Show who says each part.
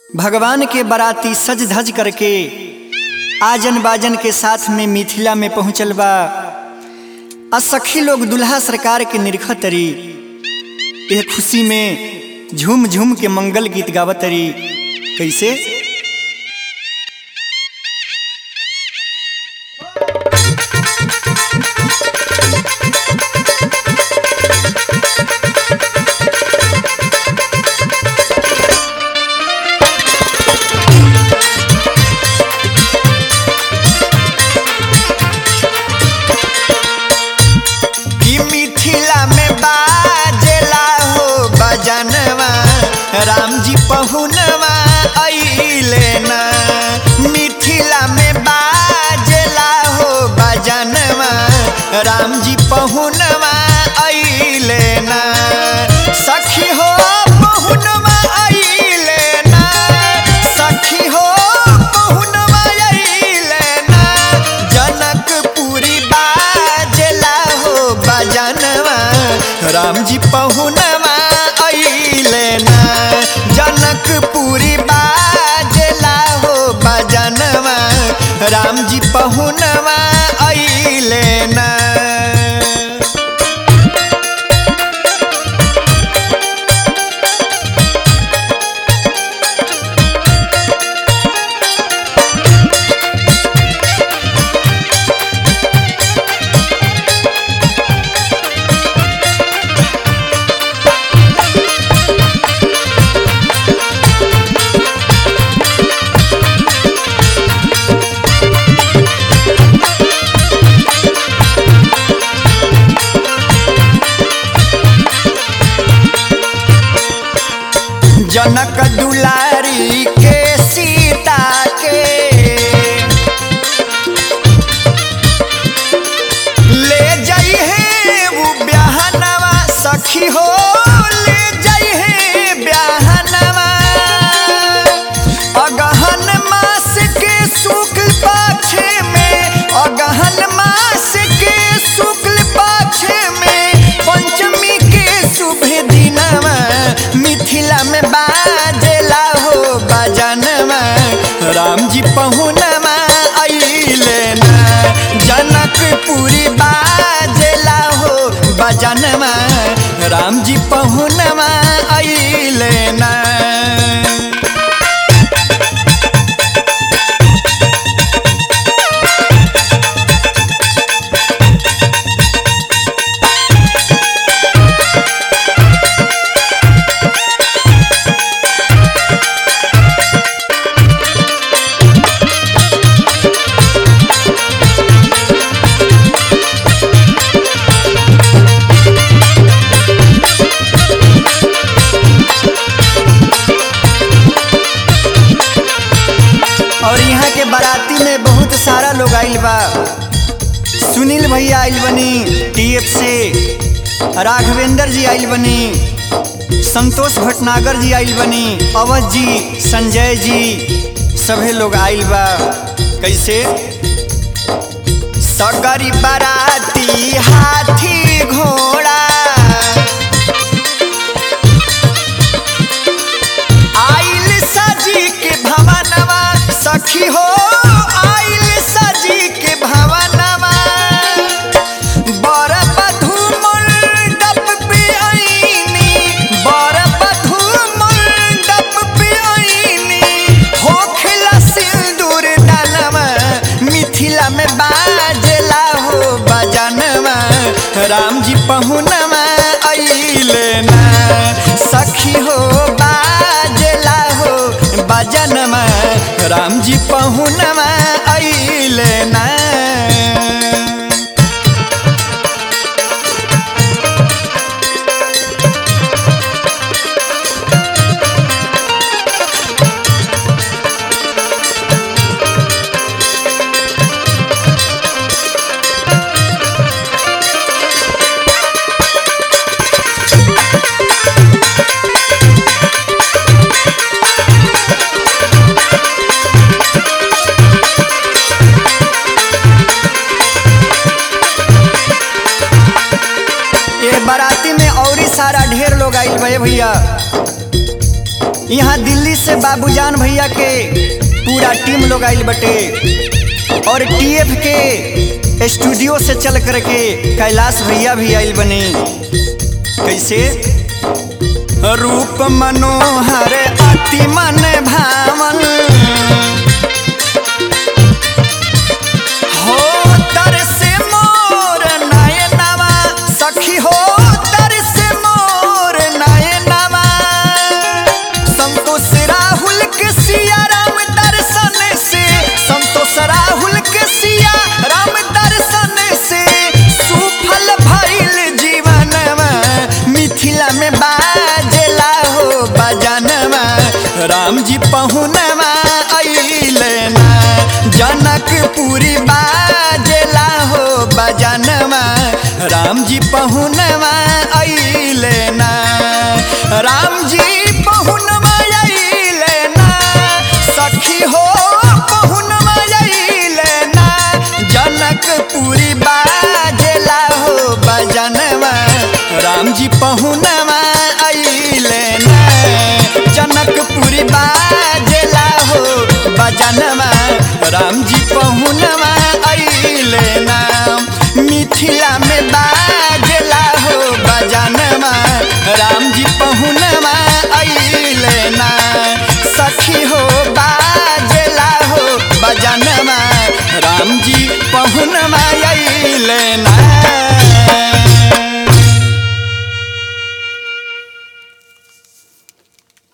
Speaker 1: भगवान के बाराती सज धज करके आजन बाजन के साथ में मिथिला में पहुँचल बा। सखी लोग दुल्हा सरकार के निरखतरी यह खुशी में झूम झूम के मंगल गीत गावतरी। कैसे राम जी पहुनवा अइले ना, मिथिला में बाजला हो बजनवा। राम जी पहुनवा अइले ना, सखी हो पहुनवा अइले ना, सखी हो पहुनवा अइले ना। जनकपुरी बाजला हो बजनवा, राम जी पहुनवा अइले ना। जनकपुरी बाजला हो बजनवा, राम जी पहुनवा अइले ना। जनक दुलारी के सीता के ले जाई है वो ब्याहनवा, सखी हो ले जाई है ब्याहनवा। अगहन मास के शुक्ल पक्ष में, अगहन मास के शुक्ल पक्ष में, पंचमी के शुभ दिनवा। मिथिला में बाजला हो बजनवा, राम जी पहुनवा अइले ना। जनकपुरी बाजला हो बजनवा, राम जी पहुनवा अइले ना। और यहाँ के बाराती में बहुत सारा लोग आइल बा। सुनील भैया आइल बनी टीएफ से, राघवेंद्र जी आइल बनी, संतोष भटनागर जी आइल बनी, अवध जी, संजय जी, सभी लोग आइल बा। कैसे सगरी बाराती हाथी घोड़ा आइल सजी के भवनवा, सखी हो आइल सजी के भवनवा। बर बधू मंडप पे आईनी, बर बधू मंडप पे आईनी, होखला सिंदूर डालवा। मिथिला में बाजला हो बजनवा, राम जी पहुनवा अइले ना, सखी हो बाजला हो बजनवा, राम जी पहुनवा अइले ना। सारा ढेर लोग आइल बे भैया। यहाँ दिल्ली से बाबूजान भैया के पूरा टीम लोग आइल बटे और टीएफ के स्टूडियो से चल करके कैलाश भैया भी आइल बने। कैसे रूप मनोहर अति मन भावन हो तरसे मोर नयनवा सखी हो तरसे मोर नयनवा संतोष राहुल के सिया राम दर्शन से संतोष राहुल के सिया राम दर्शन से सुफल भइल जीवनवा मिथिला में बाजेला हो बजनवा राम जी पहुनवा अइले ना जनकपुरी बाजेला हो बजनवा राम जी पहुनवा अइले ना राम जी पहुनवा अइले ना सखी हो पहुनवा अइले ना जनकपुरी बाजेला हो बजनवा राम जी पहुनवा अइले ना जनकपुरी बाजेला हो बजनवा राम जी